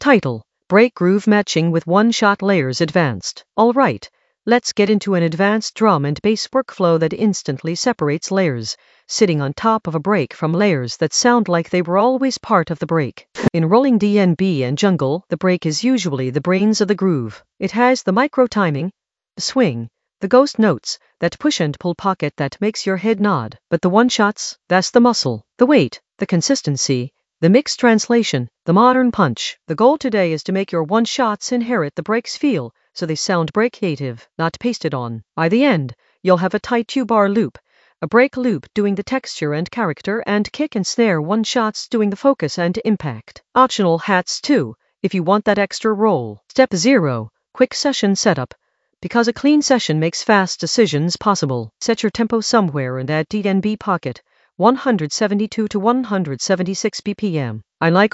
Title: Break Groove Matching with One-Shot Layers Advanced. Alright, let's get into an advanced drum and bass workflow that instantly separates layers sitting on top of a break from layers that sound like they were always part of the break. In rolling D&B and jungle, the break is usually the brains of the groove. It has the micro timing, the swing, the ghost notes, that push and pull pocket that makes your head nod. But the one-shots, that's the muscle, the weight, the consistency, the mixed translation, the modern punch. The goal today is to make your one-shots inherit the break's feel, so they sound break native, not pasted on. By the end, you'll have a tight 2-bar loop, a break loop doing the texture and character, and kick and snare one-shots doing the focus and impact. Optional hats too, if you want that extra roll. Step 0. Quick session setup. Because a clean session makes fast decisions possible, set your tempo somewhere and add D&B pocket, 172 to 176 BPM. I like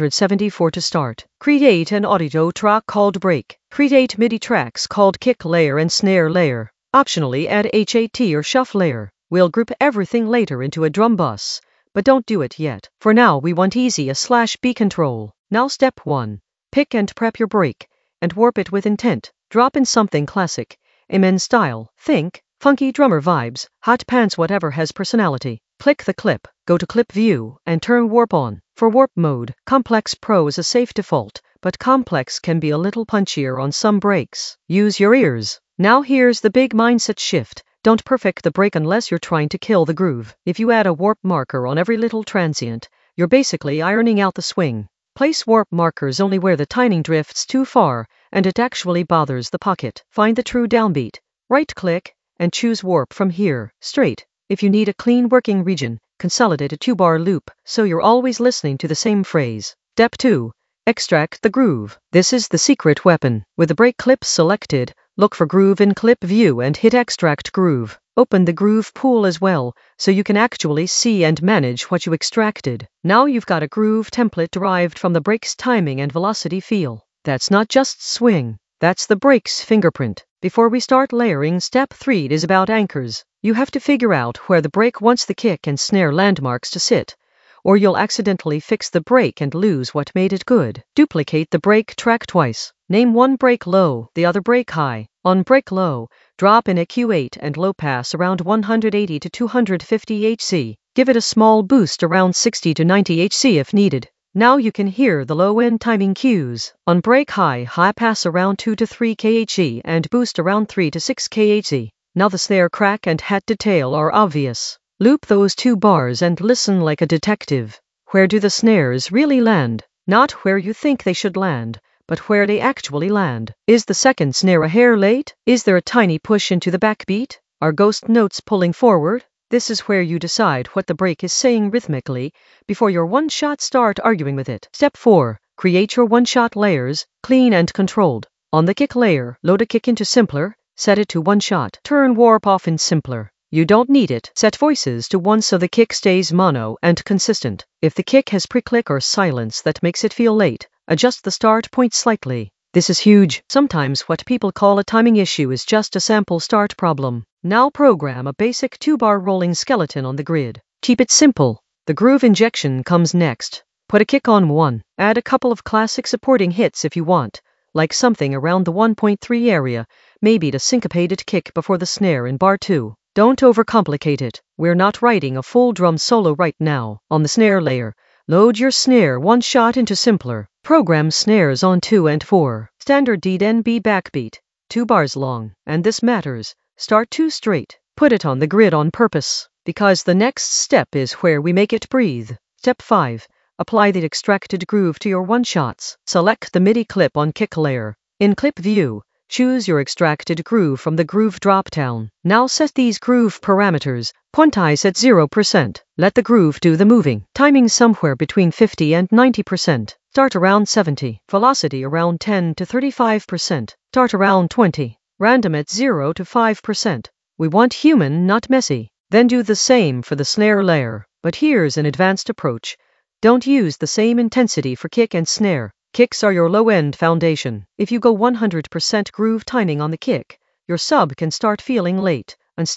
174 to start. Create an audio track called break. Create MIDI tracks called kick layer and snare layer. Optionally add HAT or shuffle layer. We'll group everything later into a drum bus, but don't do it yet. For now we want easy A/B control. Now step 1. Pick and prep your break, and warp it with intent. Drop in something classic, Amen style. Think funky drummer vibes, hot pants, whatever has personality. Click the clip, go to clip view, and turn warp on. For warp mode, Complex Pro is a safe default, but complex can be a little punchier on some breaks. Use your ears. Now here's the big mindset shift. Don't perfect the break unless you're trying to kill the groove. If you add a warp marker on every little transient, you're basically ironing out the swing. Place warp markers only where the timing drifts too far, and it actually bothers the pocket. Find the true downbeat. Right-click, and choose warp from here. Straight. If you need a clean working region, consolidate a 2-bar loop, so you're always listening to the same phrase. Step 2. Extract the groove. This is the secret weapon. With the break clip selected, look for groove in clip view and hit extract groove. Open the groove pool as well, so you can actually see and manage what you extracted. Now you've got a groove template derived from the break's timing and velocity feel. That's not just swing, that's the break's fingerprint. Before we start layering, step 3 is about anchors. You have to figure out where the break wants the kick and snare landmarks to sit, or you'll accidentally fix the break and lose what made it good. Duplicate the break track twice. Name one break low, the other break high. On break low, drop in a Q8 and low pass around 180 to 250 Hz. Give it a small boost around 60 to 90 Hz if needed. Now you can hear the low-end timing cues. On break high, high pass around 2 to 3 kHz and boost around 3 to 6 kHz. Now the snare crack and hat detail are obvious. Loop those 2 bars and listen like a detective. Where do the snares really land? Not where you think they should land, but where they actually land. Is the second snare a hair late? Is there a tiny push into the backbeat? Are ghost notes pulling forward? This is where you decide what the break is saying rhythmically before your one-shot start arguing with it. Step 4. Create your one-shot layers, clean and controlled. On the kick layer, load a kick into simpler, set it to 1-shot. Turn warp off in simpler. You don't need it. Set voices to 1 so the kick stays mono and consistent. If the kick has pre-click or silence that makes it feel late, adjust the start point slightly. This is huge. Sometimes what people call a timing issue is just a sample start problem. Now program a basic 2-bar rolling skeleton on the grid. Keep it simple. The groove injection comes next. Put a kick on 1. Add a couple of classic supporting hits if you want, like something around the 1.3 area, maybe the syncopated kick before the snare in bar 2. Don't overcomplicate it. We're not writing a full drum solo right now. On the snare layer, load your snare 1-shot into simpler. Program snares on 2 and 4. Standard D&B backbeat, 2 bars long, and this matters. Start 2 straight. Put it on the grid on purpose, because the next step is where we make it breathe. Step 5. Apply the extracted groove to your one-shots. Select the MIDI clip on kick layer. In clip view, choose your extracted groove from the groove drop-down. Now set these groove parameters. Quantize at 0%. Let the groove do the moving. Timing somewhere between 50 and 90%. Start around 70. Velocity around 10 to 35%. Start around 20. Random at 0 to 5%. We want human, not messy. Then do the same for the snare layer. But here's an advanced approach. Don't use the same intensity for kick and snare. Kicks are your low-end foundation. If you go 100% groove timing on the kick, your sub can start feeling late, unstable,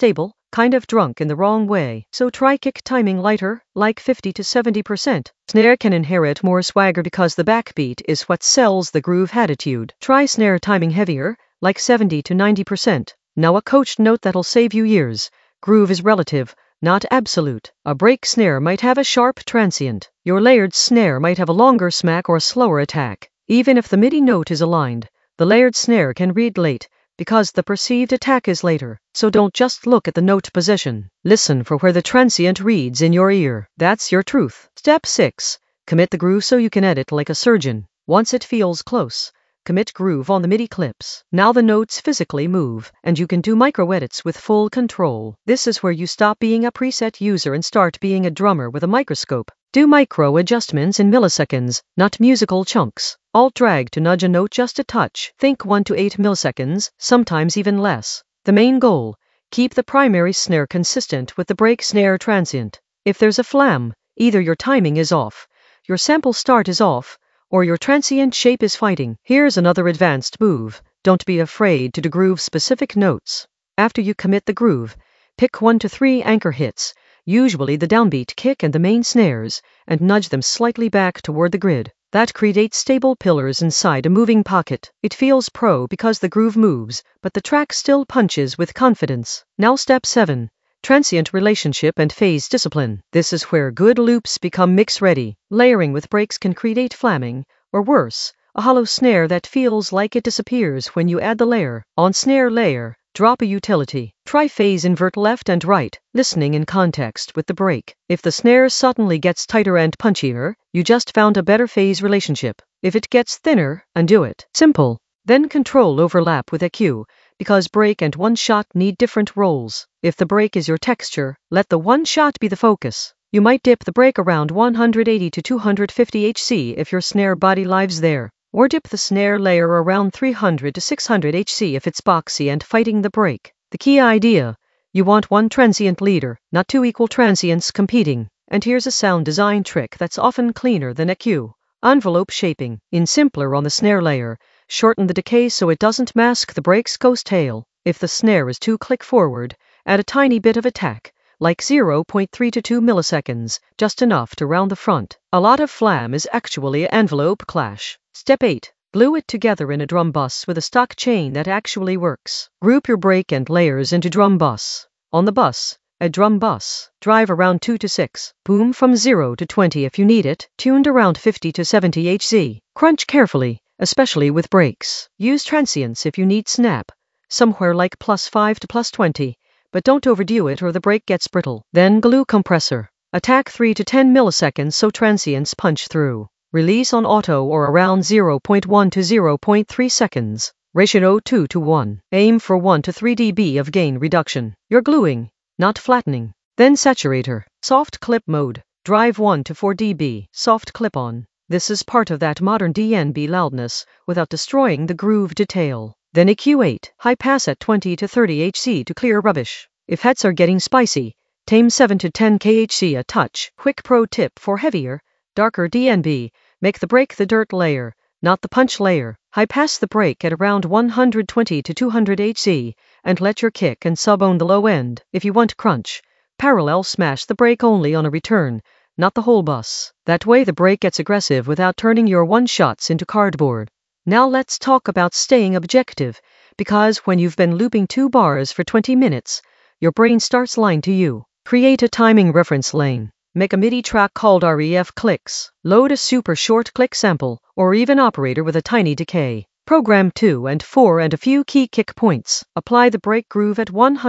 kind of drunk in the wrong way. So try kick timing lighter, like 50 to 70%. Snare can inherit more swagger because the backbeat is what sells the groove attitude. Try snare timing heavier, like 70 to 90%. Now a coached note that'll save you years. Groove is relative, not absolute. A break snare might have a sharp transient. Your layered snare might have a longer smack or a slower attack. Even if the MIDI note is aligned, the layered snare can read late, because the perceived attack is later. So don't just look at the note position. Listen for where the transient reads in your ear. That's your truth. Step 6. Commit the groove so you can edit like a surgeon. Once it feels close, commit groove on the MIDI clips. Now the notes physically move, and you can do micro edits with full control. This is where you stop being a preset user and start being a drummer with a microscope. Do micro adjustments in milliseconds, not musical chunks. Alt drag to nudge a note just a touch. Think 1 to 8 milliseconds, sometimes even less. The main goal: keep the primary snare consistent with the break snare transient. If there's a flam, either your timing is off, your sample start is off, or your transient shape is fighting. Here's another advanced move. Don't be afraid to do groove specific notes. After you commit the groove, pick 1 to 3 anchor hits, usually the downbeat kick and the main snares, and nudge them slightly back toward the grid. That creates stable pillars inside a moving pocket. It feels pro because the groove moves, but the track still punches with confidence. Now step 7. Transient relationship and phase discipline. This is where good loops become mix-ready. Layering with breaks can create flamming, or worse, a hollow snare that feels like it disappears when you add the layer. On snare layer, drop a utility. Try phase invert left and right, listening in context with the break. If the snare suddenly gets tighter and punchier, you just found a better phase relationship. If it gets thinner, undo it. Simple. Then control overlap with EQ, because break and one-shot need different roles. If the break is your texture, let the one-shot be the focus. You might dip the break around 180 to 250 Hz if your snare body lives there, or dip the snare layer around 300 to 600 Hz if it's boxy and fighting the break. The key idea: you want one transient leader, not two equal transients competing. And here's a sound design trick that's often cleaner than EQ. Envelope shaping. In simpler on the snare layer, shorten the decay so it doesn't mask the break's ghost tail. If the snare is too click forward, add a tiny bit of attack, like 0.3 to 2 milliseconds, just enough to round the front. A lot of flam is actually envelope clash. Step 8. Glue it together in a drum bus with a stock chain that actually works. Group your break and layers into drum bus. On the bus, a drum bus. Drive around 2 to 6. Boom from 0 to 20 if you need it. Tuned around 50 to 70 Hz. Crunch carefully, especially with breaks. Use transients if you need snap, somewhere like +5 to +20, but don't overdo it or the break gets brittle. Then glue compressor. Attack 3 to 10 milliseconds so transients punch through. Release on auto or around 0.1 to 0.3 seconds. Ratio 2 to 1. Aim for 1 to 3 dB of gain reduction. You're gluing, not flattening. Then saturator. Soft clip mode. Drive 1 to 4 dB. Soft clip on. This is part of that modern DNB loudness without destroying the groove detail. Then EQ8. High pass at 20 to 30 Hz to clear rubbish. If heads are getting spicy, tame 7 to 10 kHz a touch. Quick pro tip for heavier, darker DNB: make the break the dirt layer, not the punch layer. High pass the break at around 120 to 200 Hz, and let your kick and sub own the low end. If you want crunch, parallel smash the break only on a return, not the whole bus. That way the break gets aggressive without turning your one-shots into cardboard. Now let's talk about staying objective, because when you've been looping 2 bars for 20 minutes, your brain starts lying to you. Create a timing reference lane. Make a MIDI track called REF clicks. Load a super short click sample, or even operator with a tiny decay. Program 2 and 4 and a few key kick points. Apply the break groove at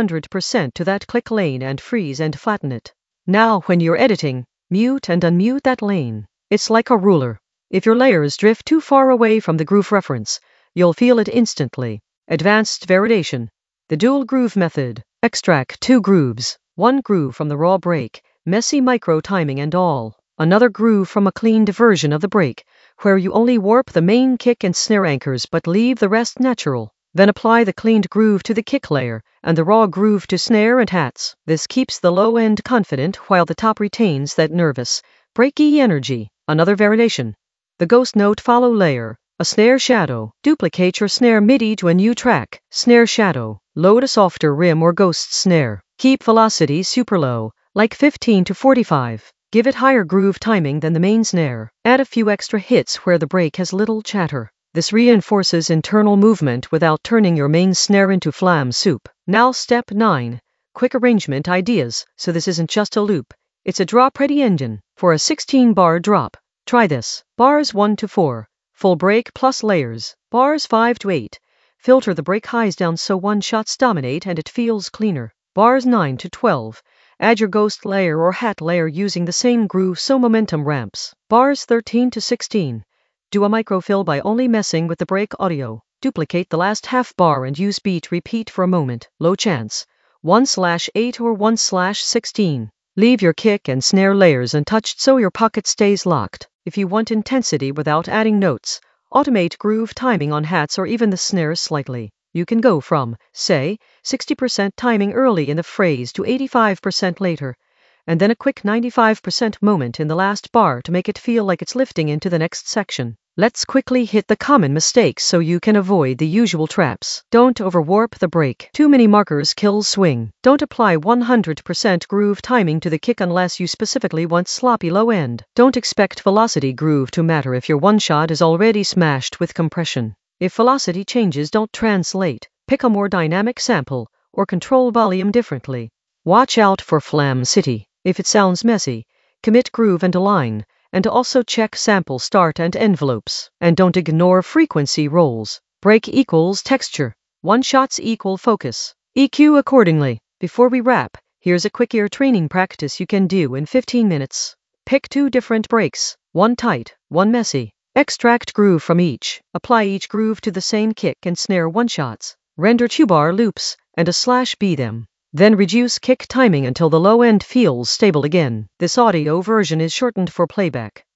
100% to that click lane and freeze and flatten it. Now when you're editing, mute and unmute that lane. It's like a ruler. If your layers drift too far away from the groove reference, you'll feel it instantly. Advanced variation. The dual groove method. Extract 2 grooves. One groove from the raw break, messy micro timing and all. Another groove from a cleaned version of the break, where you only warp the main kick and snare anchors but leave the rest natural. Then apply the cleaned groove to the kick layer, and the raw groove to snare and hats. This keeps the low end confident while the top retains that nervous, breaky energy. Another variation. The ghost note follow layer. A snare shadow. Duplicate your snare MIDI to a new track. Snare shadow. Load a softer rim or ghost snare. Keep velocity super low, like 15 to 45. Give it higher groove timing than the main snare. Add a few extra hits where the break has little chatter. This reinforces internal movement without turning your main snare into flam soup. Now step 9. Quick arrangement ideas. So this isn't just a loop. It's a drop-ready engine. For a 16-bar drop, try this. Bars 1 to 4. Full break plus layers. Bars 5 to 8. Filter the break highs down so one-shots dominate and it feels cleaner. Bars 9 to 12. Add your ghost layer or hat layer using the same groove so momentum ramps. Bars 13 to 16. Do a microfill by only messing with the break audio. Duplicate the last half bar and use beat repeat for a moment. Low chance. 1/8 or 1/16. Leave your kick and snare layers untouched so your pocket stays locked. If you want intensity without adding notes, automate groove timing on hats or even the snares slightly. You can go from, say, 60% timing early in the phrase to 85% later, and then a quick 95% moment in the last bar to make it feel like it's lifting into the next section. Let's quickly hit the common mistakes so you can avoid the usual traps. Don't overwarp the break. Too many markers kills swing. Don't apply 100% groove timing to the kick unless you specifically want sloppy low end. Don't expect velocity groove to matter if your one shot is already smashed with compression. If velocity changes don't translate, pick a more dynamic sample, or control volume differently. Watch out for Flam City. If it sounds messy, commit groove and align, and also check sample start and envelopes. And don't ignore frequency rolls. Break equals texture. One shots equal focus. EQ accordingly. Before we wrap, here's a quick ear training practice you can do in 15 minutes. Pick 2 different breaks, one tight, one messy. Extract groove from each. Apply each groove to the same kick and snare one-shots. Render 2-bar loops, and a /B them. Then reduce kick timing until the low end feels stable again. This audio version is shortened for playback.